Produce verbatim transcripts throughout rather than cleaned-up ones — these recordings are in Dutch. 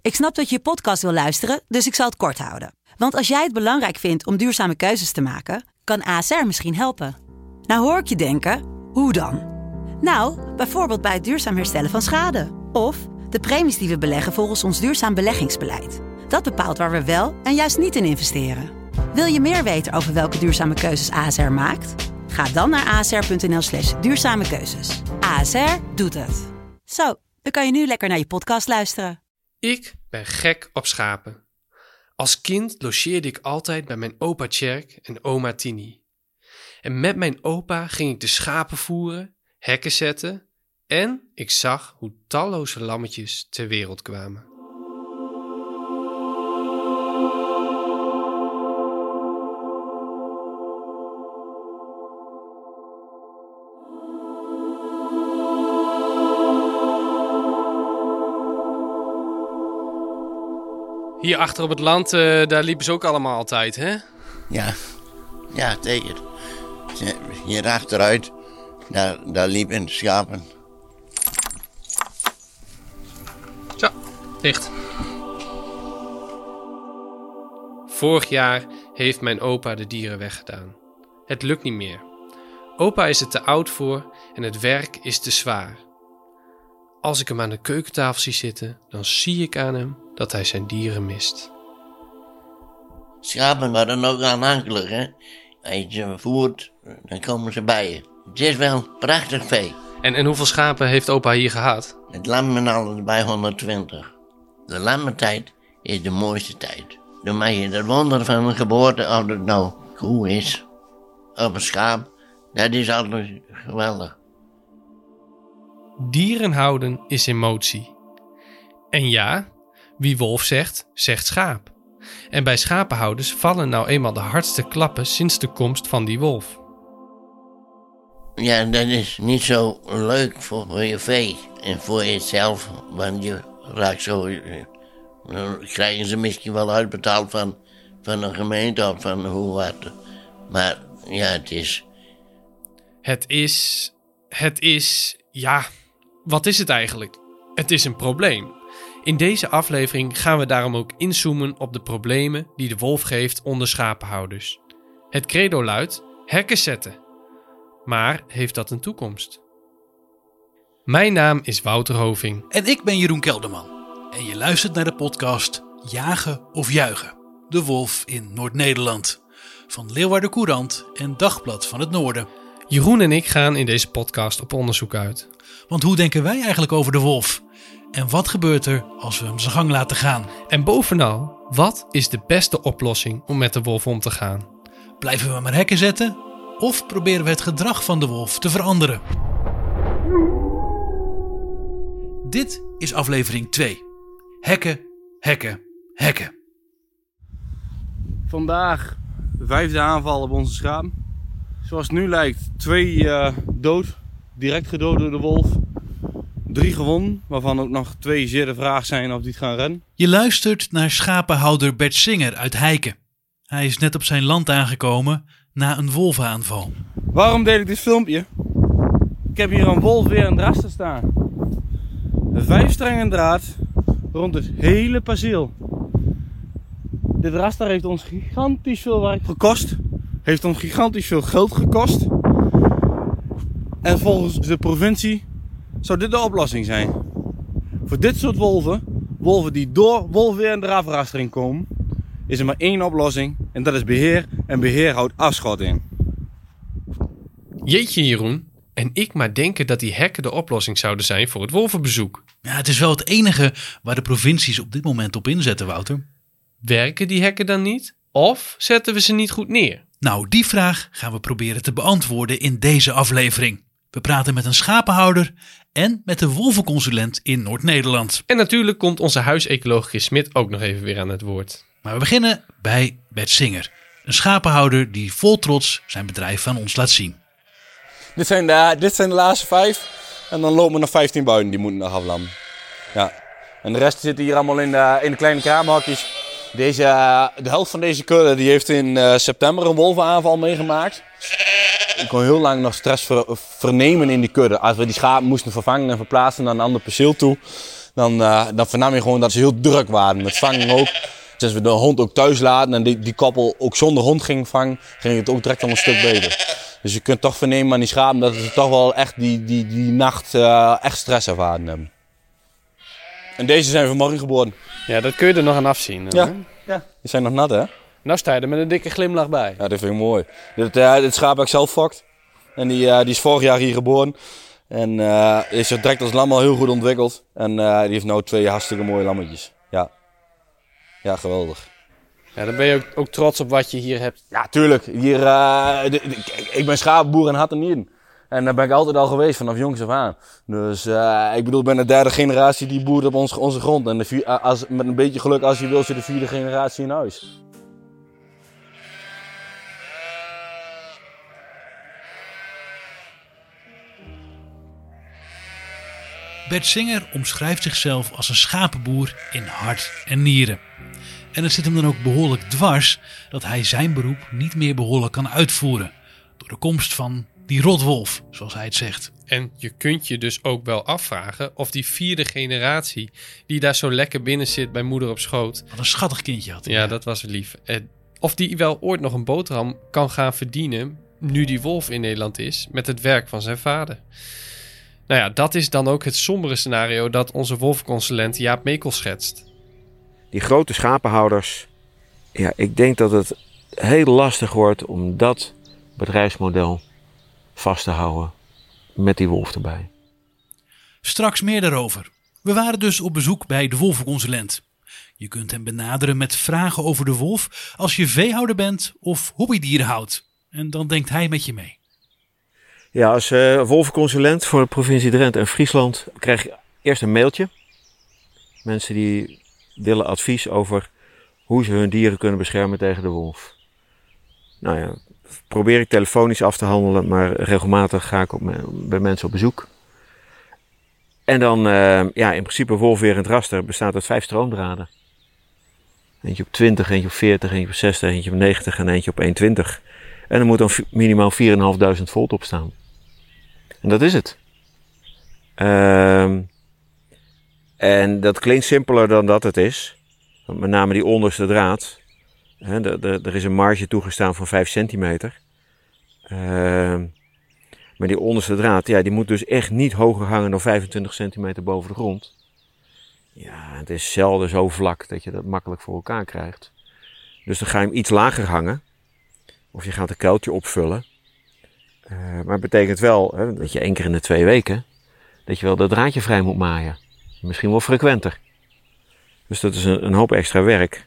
Ik snap dat je je podcast wil luisteren, dus ik zal het kort houden. Want als jij het belangrijk vindt om duurzame keuzes te maken, kan A S R misschien helpen. Nou hoor ik je denken, hoe dan? Nou, bijvoorbeeld bij het duurzaam herstellen van schade. Of de premies die we beleggen volgens ons duurzaam beleggingsbeleid. Dat bepaalt waar we wel en juist niet in investeren. Wil je meer weten over welke duurzame keuzes A S R maakt? Ga dan naar asr.nl slash duurzame keuzes. A S R doet het. Zo, dan kan je nu lekker naar je podcast luisteren. Ik ben gek op schapen. Als kind logeerde ik altijd bij mijn opa Tjerk en oma Tini. En met mijn opa ging ik de schapen voeren, hekken zetten en ik zag hoe talloze lammetjes ter wereld kwamen. Hier achter op het land, uh, daar liepen ze ook allemaal altijd, hè? Ja, ja, zeker. Hier achteruit, daar, daar liepen schapen. Zo, dicht. Vorig jaar heeft mijn opa de dieren weggedaan. Het lukt niet meer. Opa is er te oud voor en het werk is te zwaar. Als ik hem aan de keukentafel zie zitten, dan zie ik aan hem dat hij zijn dieren mist. Schapen waren ook aanhankelijk, hè. Als je ze voert, dan komen ze bij je. Het is wel prachtig vee. En, en hoeveel schapen heeft opa hier gehad? Het lammen alles bij honderdtwintig. De lammentijd is de mooiste tijd. Dan mag je het wonder van een geboorte, of het nou koe is, of een schaap, dat is altijd geweldig. Dieren houden is emotie. En ja, wie wolf zegt, zegt schaap. En bij schapenhouders vallen nou eenmaal de hardste klappen sinds de komst van die wolf. Ja, dat is niet zo leuk voor, voor je vee en voor jezelf, want je raakt zo, dan krijgen ze misschien wel uitbetaald van, van een gemeente of van hoe wat. Maar ja, het is... Het is, het is, ja, wat is het eigenlijk? Het is een probleem. In deze aflevering gaan we daarom ook inzoomen op de problemen die de wolf geeft onder schapenhouders. Het credo luidt, hekken zetten. Maar heeft dat een toekomst? Mijn naam is Wouter Hoving. En ik ben Jeroen Kelderman. En je luistert naar de podcast Jagen of Juichen. De wolf in Noord-Nederland. Van Leeuwarden Courant en Dagblad van het Noorden. Jeroen en ik gaan in deze podcast op onderzoek uit. Want hoe denken wij eigenlijk over de wolf? En wat gebeurt er als we hem zijn gang laten gaan? En bovenal, wat is de beste oplossing om met de wolf om te gaan? Blijven we maar hekken zetten? Of proberen we het gedrag van de wolf te veranderen? Dit is aflevering twee. Hekken, hekken, hekken. Vandaag de vijfde aanval op onze schaap. Zoals het nu lijkt, twee uh, dood, direct gedood door de wolf. Drie gewonnen, waarvan ook nog twee zeer de vraag zijn of die het gaan rennen. Je luistert naar schapenhouder Bert Singer uit Heiken. Hij is net op zijn land aangekomen na een wolvenaanval. Waarom deel ik dit filmpje? Ik heb hier een wolf weer een raster staan. Een vijfstrengen draad rond het hele perceel. Dit raster heeft ons gigantisch veel werk gekost. Heeft ons gigantisch veel geld gekost. En volgens de provincie zou dit de oplossing zijn. Voor dit soort wolven, wolven die door wolfweer en draafrastering komen, is er maar één oplossing en dat is beheer. En beheer houdt afschot in. Jeetje Jeroen, en ik maar denken dat die hekken de oplossing zouden zijn voor het wolvenbezoek. Ja, het is wel het enige waar de provincies op dit moment op inzetten, Wouter. Werken die hekken dan niet? Of zetten we ze niet goed neer? Nou, die vraag gaan we proberen te beantwoorden in deze aflevering. We praten met een schapenhouder en met de wolvenconsulent in Noord-Nederland. En natuurlijk komt onze huisecoloog Chris Smit ook nog even weer aan het woord. Maar we beginnen bij Bert Singer. Een schapenhouder die vol trots zijn bedrijf aan ons laat zien. Dit zijn de, dit zijn de laatste vijf. En dan lopen er nog vijftien buiten, die moeten nog aflammen. Ja. En de rest zitten hier allemaal in de, in de kleine kraamhokjes. Deze, de helft van deze kudde die heeft in uh, september een wolvenaanval meegemaakt. Ik kon heel lang nog stress ver, vernemen in die kudde. Als we die schapen moesten vervangen en verplaatsen naar een ander perceel toe. dan, uh, dan vernam je gewoon dat ze heel druk waren. Met vangen ook. Sinds we de hond ook thuis laten en die, die koppel ook zonder hond ging vangen, ging het ook direct al een stuk beter. Dus je kunt toch vernemen aan die schapen dat ze toch wel echt die, die, die nacht uh, echt stress ervaren hebben. En deze zijn vanmorgen geboren. Ja, dat kun je er nog aan afzien. Ja, ja. Die zijn nog nat, hè? Nou sta je er met een dikke glimlach bij. Ja, dat vind ik mooi. Dit, uh, dit schaap heb ik zelf fokt. En die, uh, die is vorig jaar hier geboren. En uh, is er direct als lam al heel goed ontwikkeld. En uh, die heeft nu twee hartstikke mooie lammetjes. Ja, ja, geweldig. Ja, dan ben je ook, ook trots op wat je hier hebt. Ja, tuurlijk. Hier, uh, de, de, ik ben schapenboer in Hart en Nieren. En daar ben ik altijd al geweest, vanaf jongs af aan. Dus uh, ik bedoel, ik ben de derde generatie die boert op ons, onze grond. En de vier, als, met een beetje geluk, als je wil, zit de vierde generatie in huis. Bert Singer omschrijft zichzelf als een schapenboer in hart en nieren. En het zit hem dan ook behoorlijk dwars dat hij zijn beroep niet meer behoorlijk kan uitvoeren. Door de komst van die rotwolf, zoals hij het zegt. En je kunt je dus ook wel afvragen of die vierde generatie die daar zo lekker binnen zit bij moeder op schoot. Wat een schattig kindje had hij. Ja, dat was lief. Of die wel ooit nog een boterham kan gaan verdienen nu die wolf in Nederland is met het werk van zijn vader. Nou ja, dat is dan ook het sombere scenario dat onze wolfconsulent Jaap Mekel schetst. Die grote schapenhouders, ja, ik denk dat het heel lastig wordt om dat bedrijfsmodel vast te houden met die wolf erbij. Straks meer daarover. We waren dus op bezoek bij de wolvenconsulent. Je kunt hem benaderen met vragen over de wolf als je veehouder bent of hobbydieren houdt. En dan denkt hij met je mee. Ja, als uh, wolvenconsulent voor de provincie Drenthe en Friesland krijg je eerst een mailtje. Mensen die willen advies over hoe ze hun dieren kunnen beschermen tegen de wolf. Nou ja, probeer ik telefonisch af te handelen, maar regelmatig ga ik op me, bij mensen op bezoek. En dan, uh, ja, in principe wolfwerend raster bestaat uit vijf stroomdraden. Eentje op twintig, eentje op veertig, eentje op zestig, eentje op negentig en eentje op honderdtwintig. En er moet dan minimaal vier duizend vijfhonderd volt op staan. En dat is het. Uh, en dat klinkt simpeler dan dat het is. Want met name die onderste draad. Hè, de, de, er is een marge toegestaan van vijf centimeter. Uh, maar die onderste draad, ja, die moet dus echt niet hoger hangen dan vijfentwintig centimeter boven de grond. Ja, het is zelden zo vlak dat je dat makkelijk voor elkaar krijgt. Dus dan ga je hem iets lager hangen. Of je gaat een kuiltje opvullen. Uh, maar het betekent wel hè, dat je één keer in de twee weken, dat je wel dat draadje vrij moet maaien. Misschien wel frequenter. Dus dat is een, een hoop extra werk.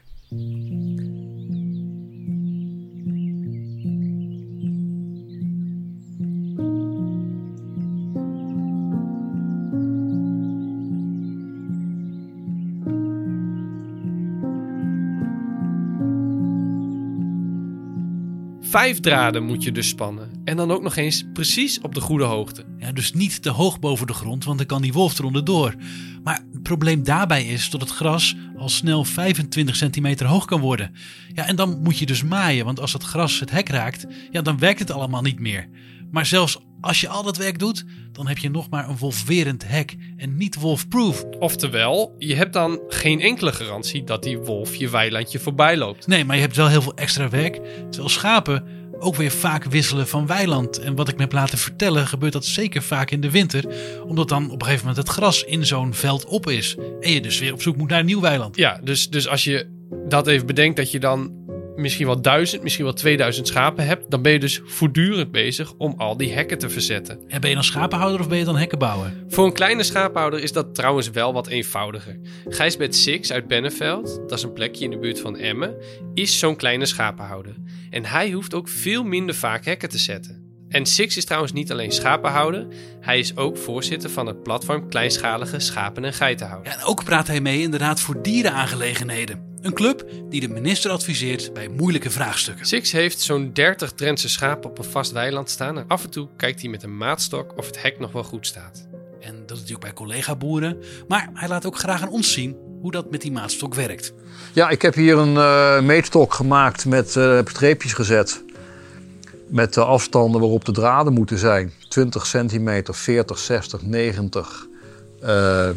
Vijf draden moet je dus spannen. En dan ook nog eens precies op de goede hoogte. Ja, dus niet te hoog boven de grond, want dan kan die wolf eronder door. Maar het probleem daarbij is dat het gras al snel vijfentwintig centimeter hoog kan worden. Ja, en dan moet je dus maaien, want als het gras het hek raakt, ja, dan werkt het allemaal niet meer. Maar zelfs als je al dat werk doet, dan heb je nog maar een wolfwerend hek en niet wolfproof. Oftewel, je hebt dan geen enkele garantie dat die wolf je weilandje voorbij loopt. Nee, maar je hebt wel heel veel extra werk, terwijl schapen ook weer vaak wisselen van weiland. En wat ik me heb laten vertellen, gebeurt dat zeker vaak in de winter, omdat dan op een gegeven moment het gras in zo'n veld op is. En je dus weer op zoek moet naar een nieuw weiland. Ja, dus, dus als je dat even bedenkt dat je dan misschien wel duizend, misschien wel tweeduizend schapen hebt, dan ben je dus voortdurend bezig om al die hekken te verzetten. En ben je dan schapenhouder of ben je dan hekkenbouwer? Voor een kleine schapenhouder is dat trouwens wel wat eenvoudiger. Gijsbert Six uit Benneveld, dat is een plekje in de buurt van Emmen, is zo'n kleine schapenhouder. En hij hoeft ook veel minder vaak hekken te zetten. En Six is trouwens niet alleen schapenhouder, hij is ook voorzitter van het platform Kleinschalige Schapen- en Geitenhouden. Ja, en ook praat hij mee in de Raad voor Dierenaangelegenheden. Een club die de minister adviseert bij moeilijke vraagstukken. Six heeft zo'n dertig Drentse schapen op een vast weiland staan en af en toe kijkt hij met een maatstok of het hek nog wel goed staat. En dat is natuurlijk bij collega-boeren, maar hij laat ook graag aan ons zien hoe dat met die maatstok werkt. Ja, ik heb hier een uh, meetstok gemaakt met uh, streepjes gezet. Met de afstanden waarop de draden moeten zijn. twintig centimeter, veertig, zestig, negentig. Uh,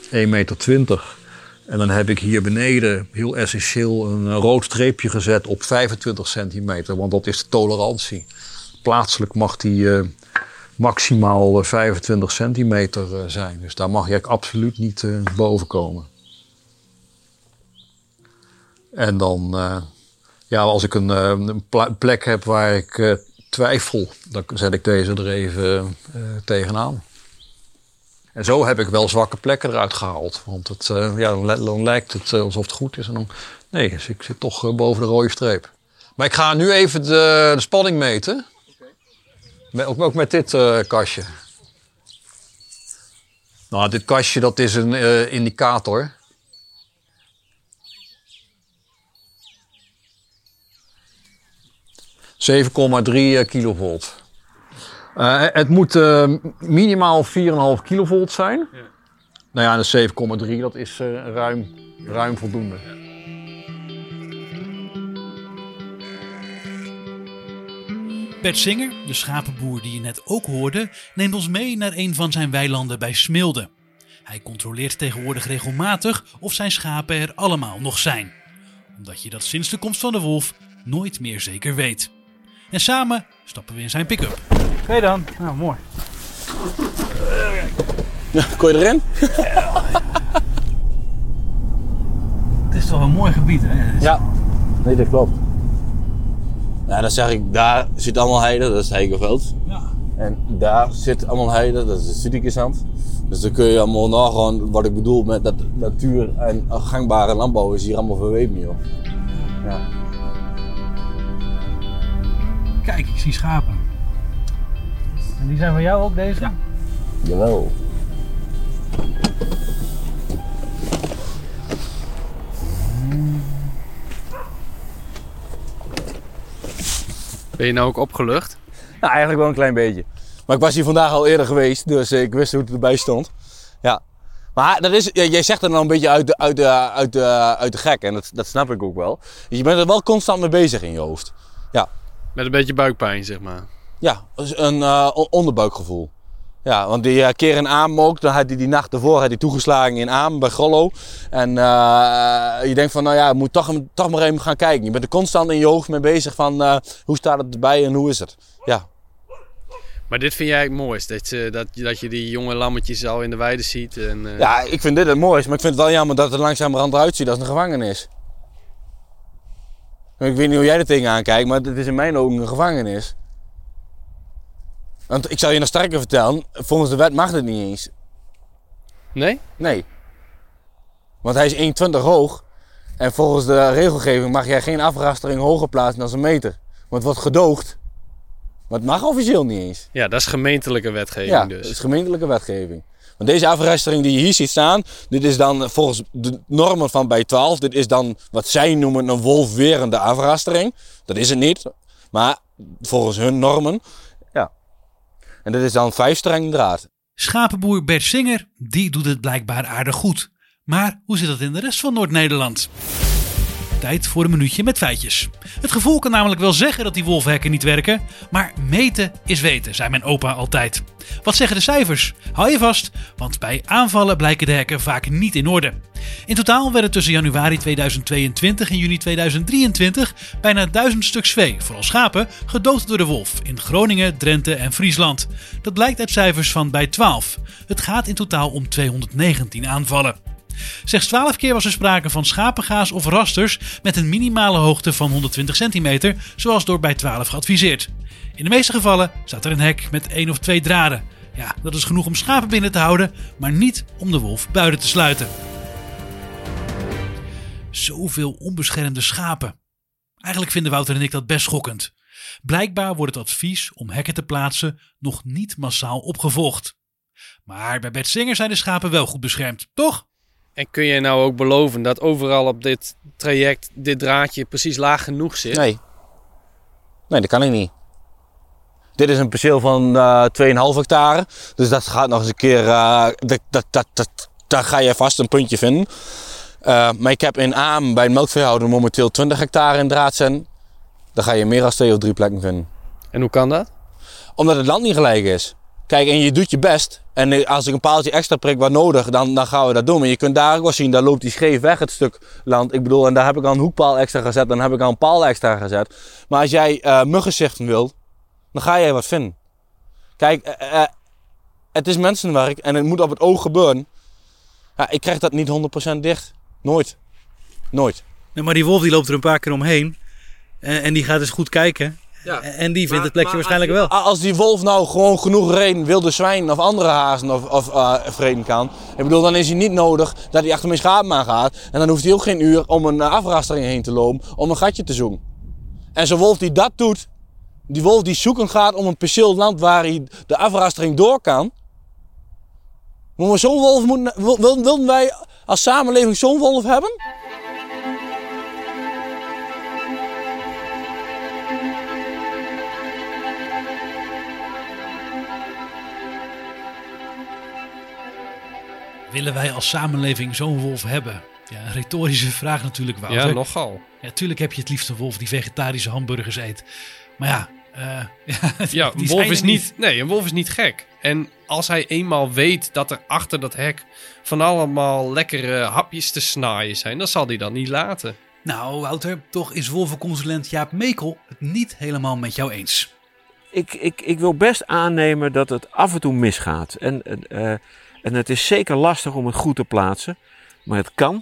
één meter twintig. En dan heb ik hier beneden heel essentieel een rood streepje gezet op vijfentwintig centimeter. Want dat is de tolerantie. Plaatselijk mag die uh, maximaal vijfentwintig centimeter uh, zijn. Dus daar mag je absoluut niet uh, boven komen. En dan, uh, ja, als ik een, uh, een plek heb waar ik uh, twijfel, dan zet ik deze er even uh, tegenaan. En zo heb ik wel zwakke plekken eruit gehaald. Want het, uh, ja, dan, dan lijkt het uh, alsof het goed is. En dan, nee, dus ik zit toch uh, boven de rode streep. Maar ik ga nu even de, de spanning meten. Okay. Met, ook, ook met dit uh, kastje. Nou, dit kastje dat is een uh, indicator. zeven komma drie kilovolt. Uh, het moet uh, minimaal vier komma vijf kilovolt zijn. Ja. Nou ja, de zeven komma drie, dat is uh, ruim, ruim voldoende. Ja. Bert Singer, de schapenboer die je net ook hoorde, neemt ons mee naar een van zijn weilanden bij Smilde. Hij controleert tegenwoordig regelmatig of zijn schapen er allemaal nog zijn. Omdat je dat sinds de komst van de wolf nooit meer zeker weet. En samen stappen we in zijn pick-up. Oké okay dan, nou mooi. Ja, kon je erin? Ja. Het is toch een mooi gebied, hè? Ja, nee, dat klopt. Ja, dan zeg ik, daar zit allemaal heide, dat is het Heigeveld. Ja. En daar zit allemaal heide, dat is het Südikesand. Dus dan kun je allemaal nagaan wat ik bedoel met dat natuur en gangbare landbouw is hier allemaal verweven, joh. Ja. Kijk, ik zie schapen. En die zijn van jou ook, deze? Ja. Jawel. Ben je nou ook opgelucht? Nou, eigenlijk wel een klein beetje. Maar ik was hier vandaag al eerder geweest, dus ik wist hoe het erbij stond. Ja. Maar dat is, jij zegt er nou een beetje uit de, uit de, uit de, uit de gek en dat, dat snap ik ook wel. Je bent er wel constant mee bezig in je hoofd. Ja. Met een beetje buikpijn, zeg maar. Ja, een uh, onderbuikgevoel. Ja, want die uh, keer in Aam ook, dan had hij die nacht ervoor had hij toegeslagen in Aam bij Grollo. En uh, je denkt van, nou ja, je moet toch, toch maar even gaan kijken. Je bent er constant in je hoofd mee bezig van, uh, hoe staat het erbij en hoe is het? Ja. Maar dit vind jij het mooist, dat je, dat, dat je die jonge lammetjes al in de weide ziet? En, uh... Ja, ik vind dit het mooist, maar ik vind het wel jammer dat het er langzamerhand eruit ziet als een gevangenis. Ik weet niet hoe jij er tegenaan kijkt, maar het is in mijn ogen een gevangenis. Want ik zal je nog sterker vertellen, volgens de wet mag het niet eens. Nee? Nee. Want hij is één twintig hoog en volgens de regelgeving mag jij geen afrastering hoger plaatsen dan een meter. Want het wordt gedoogd, maar het mag officieel niet eens. Ja, dat is gemeentelijke wetgeving ja, dus. dat is gemeentelijke wetgeving. Want deze afrastering die je hier ziet staan, dit is dan volgens de normen van bij twaalf, dit is dan wat zij noemen een wolfwerende afrastering. Dat is het niet, maar volgens hun normen, ja. En dit is dan vijf streng draad. Schapenboer Bert Singer, die doet het blijkbaar aardig goed. Maar hoe zit het in de rest van Noord-Nederland? Tijd voor een minuutje met feitjes. Het gevoel kan namelijk wel zeggen dat die wolfhekken niet werken, maar meten is weten, zei mijn opa altijd. Wat zeggen de cijfers? Hou je vast, want bij aanvallen blijken de hekken vaak niet in orde. In totaal werden tussen januari tweeduizend tweeëntwintig en juni tweeduizend drieëntwintig bijna duizend stuks vee, vooral schapen, gedood door de wolf in Groningen, Drenthe en Friesland. Dat blijkt uit cijfers van bij twaalf. Het gaat in totaal om tweehonderdnegentien aanvallen. Slechts twaalf keer was er sprake van schapengaas of rasters met een minimale hoogte van honderdtwintig centimeter, zoals door bij twaalf geadviseerd. In de meeste gevallen staat er een hek met één of twee draden. Ja, dat is genoeg om schapen binnen te houden, maar niet om de wolf buiten te sluiten. Zoveel onbeschermde schapen. Eigenlijk vinden Wouter en ik dat best schokkend. Blijkbaar wordt het advies om hekken te plaatsen nog niet massaal opgevolgd. Maar bij Bert Singer zijn de schapen wel goed beschermd, toch? En kun je nou ook beloven dat overal op dit traject dit draadje precies laag genoeg zit? Nee. Nee, dat kan ik niet. Dit is een perceel van uh, twee komma vijf hectare. Dus dat gaat nog eens een keer... Uh, dat, dat, dat, dat, daar ga je vast een puntje vinden. Uh, maar ik heb in Aam bij een melkveehouder momenteel twintig hectare in draad zijn. Daar ga je meer dan twee of drie plekken vinden. En hoe kan dat? Omdat het land niet gelijk is. Kijk, en je doet je best. En als ik een paaltje extra prik wat nodig, dan, dan gaan we dat doen. Maar je kunt daar ook wel zien, daar loopt die scheef weg het stuk land. Ik bedoel, en daar heb ik al een hoekpaal extra gezet, dan heb ik al een paal extra gezet. Maar als jij uh, muggenzichten wilt, dan ga jij wat vinden. Kijk, uh, uh, het is mensenwerk en het moet op het oog gebeuren. Ja, ik krijg dat niet honderd procent dicht. Nooit. Nooit. Nee, maar die wolf die loopt er een paar keer omheen. En, en die gaat eens goed kijken. Ja. En die vindt maar, het plekje waarschijnlijk als die, wel. Als die wolf nou gewoon genoeg reden wilde zwijnen of andere hazen of, of uh, vreden kan. Ik bedoel, dan is hij niet nodig dat hij achter mijn schapen aan gaat. En dan hoeft hij ook geen uur om een afrastering heen te lopen om een gatje te zoeken. En zo'n wolf die dat doet, die wolf die zoeken gaat om een perceel land waar hij de afrastering door kan. Maar zo'n wolf moeten, wil, wilden wij als samenleving zo'n wolf hebben? Willen wij als samenleving zo'n wolf hebben? Ja, een retorische vraag natuurlijk, Wouter. Ja, nogal. Ja, tuurlijk heb je het liefst een wolf die vegetarische hamburgers eet. Maar ja... Uh, ja, ja een wolf is niet, nee, een wolf is niet gek. En als hij eenmaal weet dat er achter dat hek van allemaal lekkere hapjes te snaaien zijn, dan zal hij dat niet laten. Nou, Wouter, toch is wolvenconsulent Jaap Mekel het niet helemaal met jou eens. Ik, ik, ik wil best aannemen dat het af en toe misgaat. En, uh, en het is zeker lastig om het goed te plaatsen, maar het kan.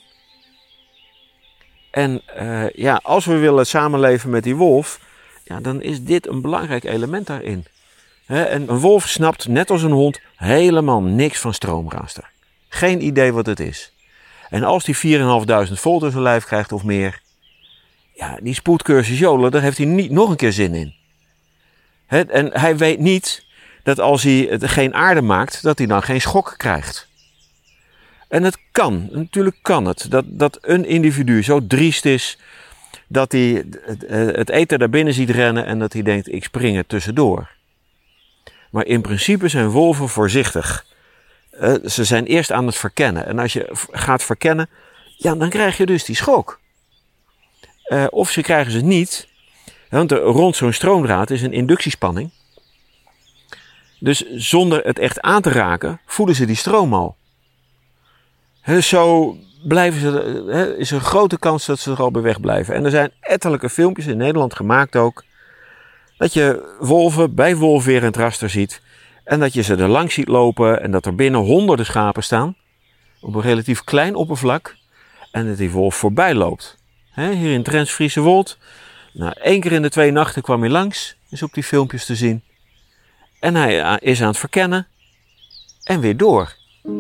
En uh, ja, als we willen samenleven met die wolf, ja, dan is dit een belangrijk element daarin. He, en een wolf snapt, net als een hond, helemaal niks van stroomraaster. Geen idee wat het is. En als die vierduizend vijfhonderd volt in zijn lijf krijgt of meer, ja, die spoedcursus jolen, daar heeft hij niet nog een keer zin in. He, en hij weet niet dat als hij het geen aarde maakt, dat hij dan geen schok krijgt. En het kan, natuurlijk kan het, dat, dat een individu zo driest is dat hij het, het eten daar binnen ziet rennen en dat hij denkt, ik spring er tussendoor. Maar in principe zijn wolven voorzichtig. Uh, ze zijn eerst aan het verkennen. En als je gaat verkennen, ja, dan krijg je dus die schok. Uh, of ze krijgen ze niet, want er, rond zo'n stroomdraad is een inductiespanning. Dus zonder het echt aan te raken, voelen ze die stroom al. He, zo blijven ze, he, is er een grote kans dat ze er al bij weg blijven. En er zijn ettelijke filmpjes in Nederland gemaakt ook, dat je wolven bij wolfwerend raster ziet en dat je ze er langs ziet lopen en dat er binnen honderden schapen staan op een relatief klein oppervlak en dat die wolf voorbij loopt. He, hier in Drents Friese Wold, nou, één keer in de twee nachten kwam hij langs, is op die filmpjes te zien. En hij is aan het verkennen en weer door.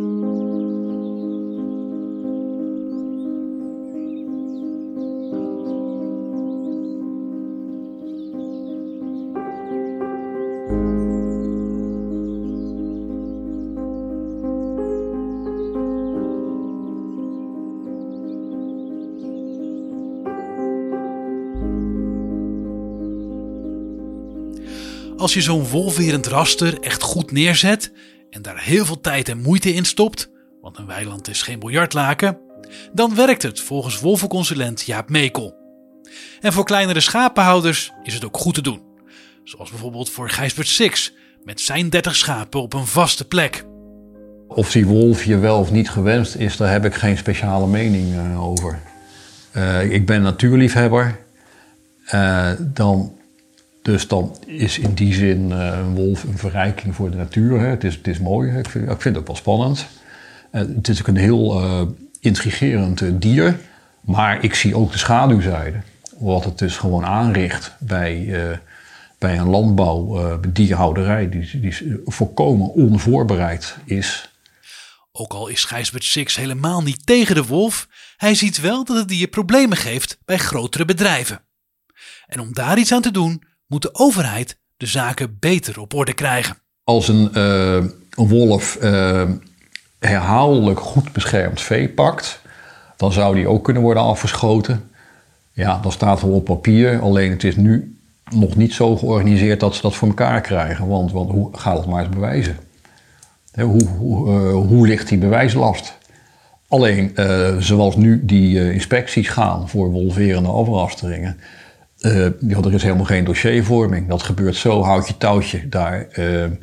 Als je zo'n wolfwerend raster echt goed neerzet en daar heel veel tijd en moeite in stopt, want een weiland is geen biljartlaken, dan werkt het volgens wolvenconsulent Jaap Mekel. En voor kleinere schapenhouders is het ook goed te doen. Zoals bijvoorbeeld voor Gijsbert Six met zijn dertig schapen op een vaste plek. Of die wolf je wel of niet gewenst is, daar heb ik geen speciale mening uh, over. Uh, ik ben natuurliefhebber. Uh, dan... Dus dan is in die zin uh, een wolf een verrijking voor de natuur. Hè. Het, is, het is mooi, hè. Ik, vind, ik vind het ook wel spannend. Uh, het is ook een heel uh, intrigerend uh, dier. Maar ik zie ook de schaduwzijde. Wat het dus gewoon aanricht bij, uh, bij een landbouw, uh, dierhouderij die, die volkomen onvoorbereid is. Ook al is Gijsbert Six helemaal niet tegen de wolf, hij ziet wel dat het dier problemen geeft bij grotere bedrijven. En om daar iets aan te doen, moet de overheid de zaken beter op orde krijgen. Als een, uh, een wolf uh, herhaaldelijk goed beschermd vee pakt, dan zou die ook kunnen worden afgeschoten. Ja, dan staat er op papier, alleen het is nu nog niet zo georganiseerd dat ze dat voor elkaar krijgen. Want, want hoe, ga dat maar eens bewijzen. Hoe, hoe, uh, hoe ligt die bewijslast? Alleen, uh, zoals nu die uh, inspecties gaan voor wolverende afrasteringen, Uh, ja, er is helemaal geen dossiervorming. Dat gebeurt zo, houd je touwtje daar. Uh,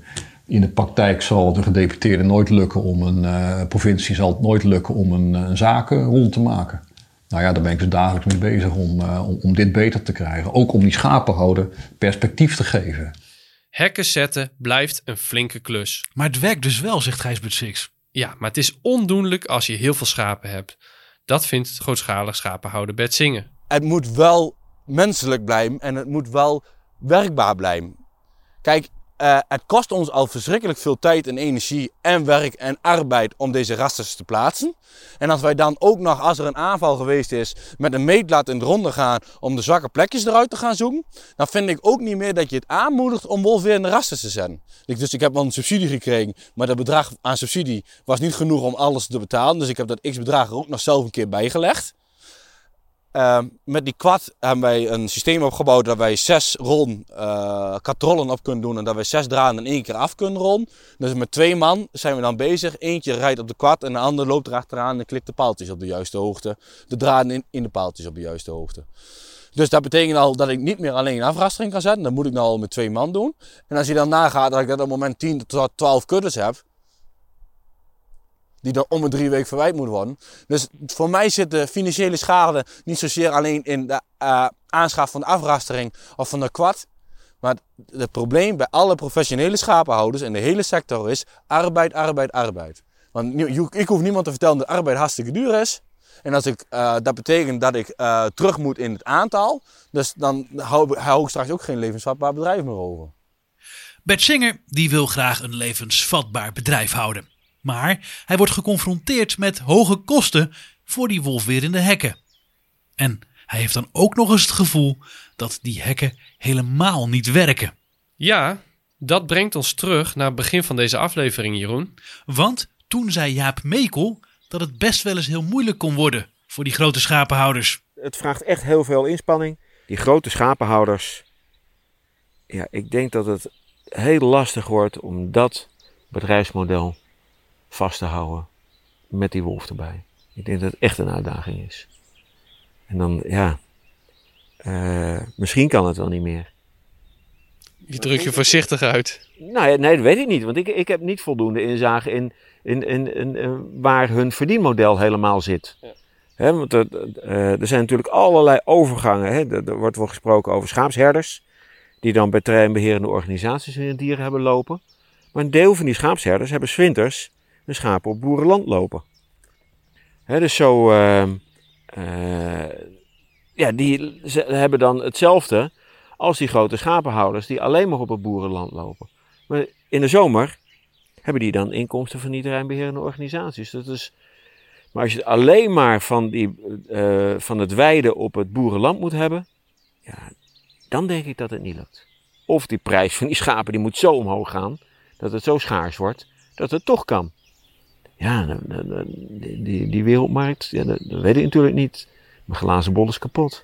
In de praktijk zal de gedeputeerde nooit lukken om een uh, provincie zal het nooit lukken om een, een zaken rond te maken. Nou ja, daar ben ik dus dagelijks mee bezig om, uh, om, om dit beter te krijgen. Ook om die schapenhouder perspectief te geven. Hekken zetten blijft een flinke klus. Maar het werkt dus wel, zegt Gijsbert Six. Ja, maar het is ondoenlijk als je heel veel schapen hebt. Dat vindt het grootschalig schapenhouder Bert Singer. Het moet wel menselijk blijven en het moet wel werkbaar blijven. Kijk, uh, het kost ons al verschrikkelijk veel tijd en energie en werk en arbeid om deze rasters te plaatsen. En als wij dan ook nog, als er een aanval geweest is, met een meetlat in de ronde gaan om de zwakke plekjes eruit te gaan zoeken, dan vind ik ook niet meer dat je het aanmoedigt om wolverende rasters te zetten. Dus ik heb wel een subsidie gekregen, maar dat bedrag aan subsidie was niet genoeg om alles te betalen. Dus ik heb dat x-bedrag er ook nog zelf een keer bijgelegd. Uh, met die kwad hebben wij een systeem opgebouwd dat wij zes rollen uh, katrollen op kunnen doen en dat wij zes draden in één keer af kunnen rollen. Dus met twee man zijn we dan bezig. Eentje rijdt op de kwad en de ander loopt erachteraan en klikt de paaltjes op de juiste hoogte. De draden in, in de paaltjes op de juiste hoogte. Dus dat betekent al dat ik niet meer alleen een afrastering kan zetten. Dat moet ik nou al met twee man doen. En als je dan nagaat dat ik op het moment tien tot twaalf kuddes heb, die dan om een drie weken verwijd moet worden. Dus voor mij zit de financiële schade niet zozeer alleen in de uh, aanschaf van de afrastering of van de kwad. Maar het, het probleem bij alle professionele schapenhouders in de hele sector is arbeid, arbeid, arbeid. Want ik hoef niemand te vertellen dat arbeid hartstikke duur is. En als ik, uh, dat betekent dat ik uh, terug moet in het aantal. Dus dan hou, hou ik straks ook geen levensvatbaar bedrijf meer over. Bert Singer die wil graag een levensvatbaar bedrijf houden. Maar hij wordt geconfronteerd met hoge kosten voor die wolfwerende hekken. En hij heeft dan ook nog eens het gevoel dat die hekken helemaal niet werken. Ja, dat brengt ons terug naar het begin van deze aflevering, Jeroen. Want toen zei Jaap Mekel dat het best wel eens heel moeilijk kon worden voor die grote schapenhouders. Het vraagt echt heel veel inspanning. Die grote schapenhouders, ja, ik denk dat het heel lastig wordt om dat bedrijfsmodel vast te houden met die wolf erbij. Ik denk dat het echt een uitdaging is. En dan, ja, uh, misschien kan het wel niet meer. Je drukt je voorzichtig uit. Nou ja, nee, dat weet ik niet. Want ik, ik heb niet voldoende inzage in, in, in, in, in waar hun verdienmodel helemaal zit. Ja. He, want er, uh, er zijn natuurlijk allerlei overgangen. Hè. Er, er wordt wel gesproken over schaapsherders, die dan bij terreinbeherende organisaties hun dieren hebben lopen. Maar een deel van die schaapsherders hebben 's winters een schapen op boerenland lopen. He, dus zo, uh, uh, ja, die ze hebben dan hetzelfde als die grote schapenhouders die alleen maar op het boerenland lopen. Maar in de zomer hebben die dan inkomsten van die terreinbeherende organisaties. Dat is, maar als je het alleen maar van, die, uh, van het weiden op het boerenland moet hebben, ja, dan denk ik dat het niet lukt. Of die prijs van die schapen die moet zo omhoog gaan, dat het zo schaars wordt, dat het toch kan. Ja, die, die, die wereldmarkt, ja, dat, dat weet ik natuurlijk niet. Mijn glazen bol is kapot.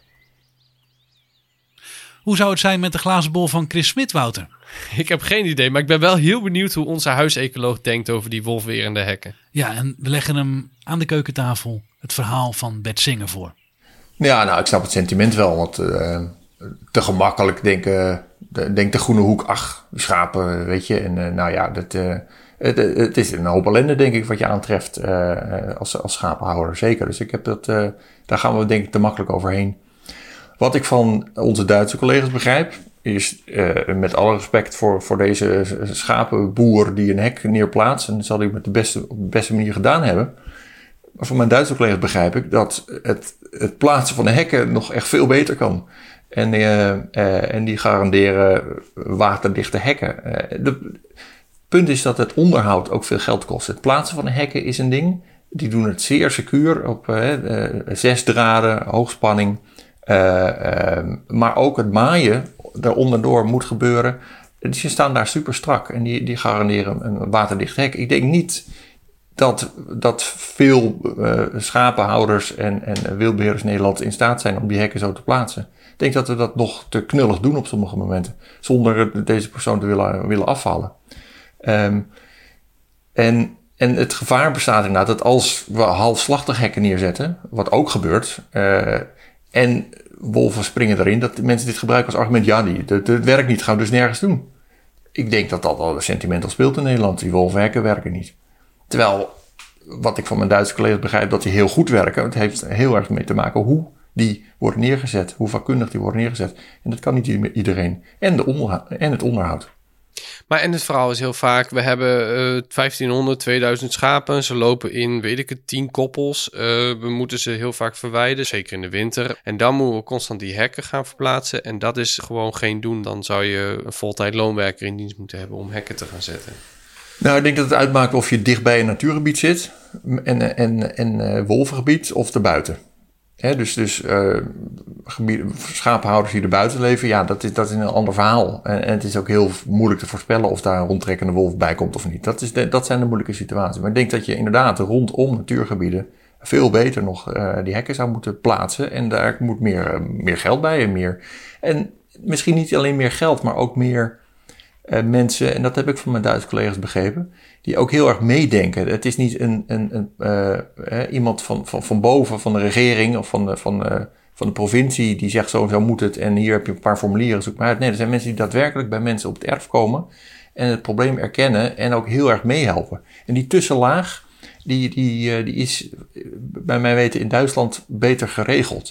Hoe zou het zijn met de glazen bol van Chris Smit, Wouter? Ik heb geen idee, maar ik ben wel heel benieuwd hoe onze huisecoloog denkt over die wolfwerende hekken. Ja, en we leggen hem aan de keukentafel het verhaal van Bert Singer voor. Ja, nou, ik snap het sentiment wel, want uh, te gemakkelijk denken, de, denkt de Groene Hoek, ach, schapen, weet je. En uh, nou ja, dat, uh, het, het is een hoop ellende, denk ik, wat je aantreft uh, als, als schapenhouder, zeker. Dus ik heb dat, uh, daar gaan we denk ik te makkelijk overheen. Wat ik van onze Duitse collega's begrijp, is uh, met alle respect voor, voor deze schapenboer die een hek neerplaatst, en dat zal hij met de beste, op de beste manier gedaan hebben. Maar van mijn Duitse collega's begrijp ik dat het, het plaatsen van de hekken nog echt veel beter kan. En, uh, uh, en die garanderen waterdichte hekken. Uh, de, punt is dat het onderhoud ook veel geld kost. Het plaatsen van de hekken is een ding. Die doen het zeer secuur op uh, uh, zes draden, hoogspanning. Uh, uh, maar ook het maaien daaronderdoor moet gebeuren. Dus die staan daar super strak en die, die garanderen een waterdicht hek. Ik denk niet dat, dat veel uh, schapenhouders en, en wildbeheerders in Nederland in staat zijn om die hekken zo te plaatsen. Ik denk dat we dat nog te knullig doen op sommige momenten, zonder deze persoon te willen, willen afvallen. Um, en, en het gevaar bestaat inderdaad dat als we halfslachtig hekken neerzetten, wat ook gebeurt, uh, en wolven springen erin, dat de mensen dit gebruiken als argument, ja, die, het, het werkt niet, gaan we dus nergens doen. ik denk dat dat al sentimental speelt in Nederland. Die wolvenhekken werken niet. Terwijl, wat ik van mijn Duitse collega's begrijp, dat die heel goed werken. Het heeft heel erg mee te maken hoe die worden neergezet. Hoe vakkundig die worden neergezet. En dat kan niet iedereen. En, de onderhoud, en het onderhoud. Maar en het verhaal is heel vaak, we hebben uh, vijftienhonderd, tweeduizend schapen. Ze lopen in, weet ik het, tien koppels. Uh, we moeten ze heel vaak verwijderen, zeker in de winter. En dan moeten we constant die hekken gaan verplaatsen. En dat is gewoon geen doen. Dan zou je een voltijd loonwerker in dienst moeten hebben om hekken te gaan zetten. Nou, ik denk dat het uitmaakt of je dicht bij een natuurgebied zit. En, en, en uh, wolvengebied of erbuiten. Hè, dus dus uh, gebieden, schapenhouders die er buiten leven, ja, dat is, dat is een ander verhaal. En, en het is ook heel moeilijk te voorspellen of daar een rondtrekkende wolf bij komt of niet. Dat, is de, dat zijn de moeilijke situaties. Maar ik denk dat je inderdaad rondom natuurgebieden veel beter nog uh, die hekken zou moeten plaatsen. En daar moet meer, uh, meer geld bij en meer. En misschien niet alleen meer geld, maar ook meer uh, mensen, en dat heb ik van mijn Duitse collega's begrepen, die ook heel erg meedenken. Het is niet een, een, een, uh, uh, iemand van, van, van boven, van de regering of van de, van, uh, van de provincie die zegt zo en zo moet het en hier heb je een paar formulieren, zoek maar uit. Nee, er zijn mensen die daadwerkelijk bij mensen op het erf komen en het probleem erkennen en ook heel erg meehelpen. En die tussenlaag, die, die, uh, die is bij mij weten in Duitsland beter geregeld.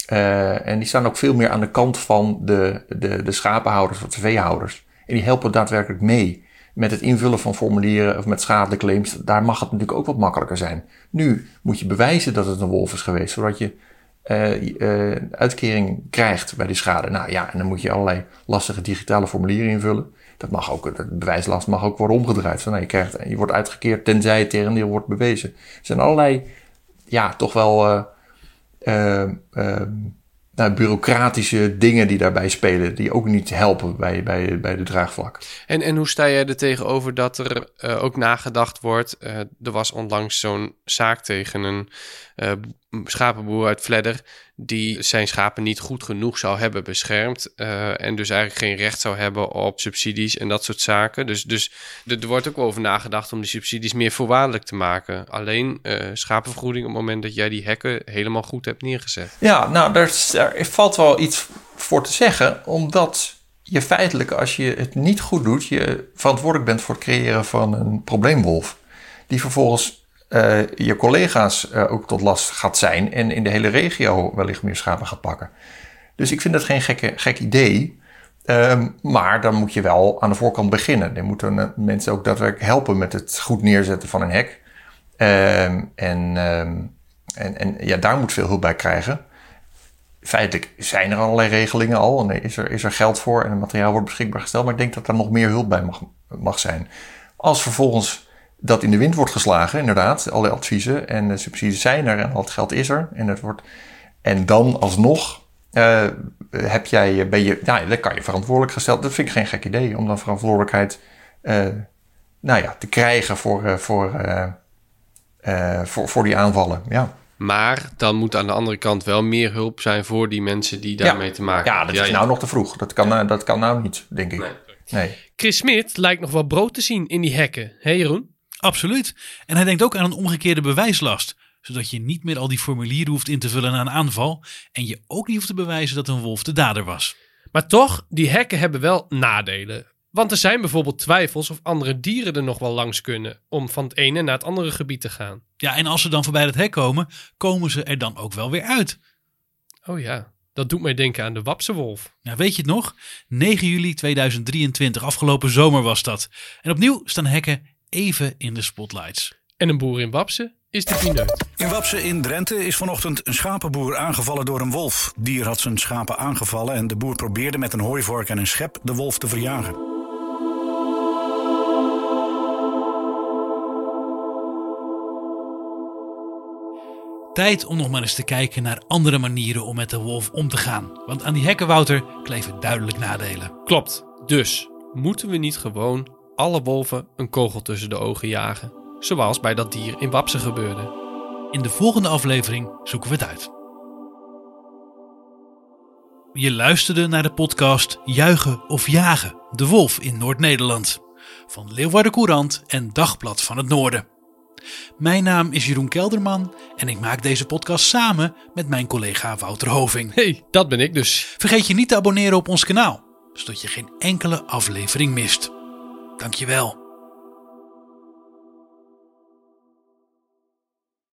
Uh, en die staan ook veel meer aan de kant van de, de, de schapenhouders of de veehouders. En die helpen daadwerkelijk mee. Met het invullen van formulieren of met schadeclaims, daar mag het natuurlijk ook wat makkelijker zijn. Nu moet je bewijzen dat het een wolf is geweest, zodat je uh, uh, uitkering krijgt bij die schade. Nou ja, en dan moet je allerlei lastige digitale formulieren invullen. Dat mag ook, de bewijslast mag ook worden omgedraaid. Zo, nou, je, krijgt, je wordt uitgekeerd tenzij het tegendeel wordt bewezen. Er zijn allerlei, ja, toch wel uh, uh, uh, nou, bureaucratische dingen die daarbij spelen, die ook niet helpen bij, bij, bij de draagvlak. En, en hoe sta jij er tegenover dat er uh, ook nagedacht wordt? Uh, er was onlangs zo'n zaak tegen een uh, schapenboer uit Vledder die zijn schapen niet goed genoeg zou hebben beschermd uh, en dus eigenlijk geen recht zou hebben op subsidies en dat soort zaken. Dus, dus er, er wordt ook over nagedacht om die subsidies meer voorwaardelijk te maken. Alleen uh, schapenvergoeding op het moment dat jij die hekken helemaal goed hebt neergezet. Ja, nou, daar, daar valt wel iets voor te zeggen, omdat je feitelijk, als je het niet goed doet, je verantwoordelijk bent voor het creëren van een probleemwolf, die vervolgens Uh, je collega's uh, ook tot last gaat zijn en in de hele regio wellicht meer schapen gaat pakken. Dus ik vind dat geen gekke, gek idee. Um, maar dan moet je wel aan de voorkant beginnen. Dan moeten uh, mensen ook daadwerkelijk helpen met het goed neerzetten van een hek. Um, en, um, en, en ja, daar moet veel hulp bij krijgen. Feitelijk zijn er allerlei regelingen al. En is er, is er geld voor en het materiaal wordt beschikbaar gesteld. Maar ik denk dat er nog meer hulp bij mag, mag zijn. Als vervolgens dat in de wind wordt geslagen, inderdaad, alle adviezen en de subsidies zijn er en al het geld is er. En, het wordt, en dan alsnog uh, heb jij, ben je, nou, dan kan je verantwoordelijk gesteld. Dat vind ik geen gek idee, om dan verantwoordelijkheid uh, nou ja, te krijgen voor, uh, voor, uh, uh, voor, voor die aanvallen. Ja. Maar dan moet aan de andere kant wel meer hulp zijn voor die mensen die daarmee ja. te maken hebben. Ja, dat ja, is ja. nou nog te vroeg. Dat kan, uh, dat kan nou niet, denk ik. Nee. nee. Chris Smit lijkt nog wel brood te zien in die hekken. Hé Jeroen? Absoluut. En hij denkt ook aan een omgekeerde bewijslast. Zodat je niet meer al die formulieren hoeft in te vullen na een aanval. En je ook niet hoeft te bewijzen dat een wolf de dader was. Maar toch, die hekken hebben wel nadelen. Want er zijn bijvoorbeeld twijfels of andere dieren er nog wel langs kunnen. Om van het ene naar het andere gebied te gaan. Ja, en als ze dan voorbij het hek komen, komen ze er dan ook wel weer uit. Oh ja, dat doet mij denken aan de Wapsewolf. Ja, weet je het nog? negen juli tweeduizend drieëntwintig, afgelopen zomer was dat. En opnieuw staan hekken even in de spotlights. En een boer in Wapse is de pineut. In Wapse in Drenthe is vanochtend een schapenboer aangevallen door een wolf. Dier had zijn schapen aangevallen en de boer probeerde met een hooivork en een schep de wolf te verjagen. Tijd om nog maar eens te kijken naar andere manieren om met de wolf om te gaan. Want aan die hekken, Wouter, kleven duidelijk nadelen. Klopt. Dus moeten we niet gewoon alle wolven een kogel tussen de ogen jagen, zoals bij dat dier in Wapse gebeurde? In de volgende aflevering zoeken we het uit. Je luisterde naar de podcast Juichen of Jagen, de wolf in Noord-Nederland. Van Leeuwarden Courant en Dagblad van het Noorden. Mijn naam is Jeroen Kelderman en ik maak deze podcast samen met mijn collega Wouter Hoving. Hey, dat ben ik dus. Vergeet je niet te abonneren op ons kanaal, zodat je geen enkele aflevering mist. Dankjewel.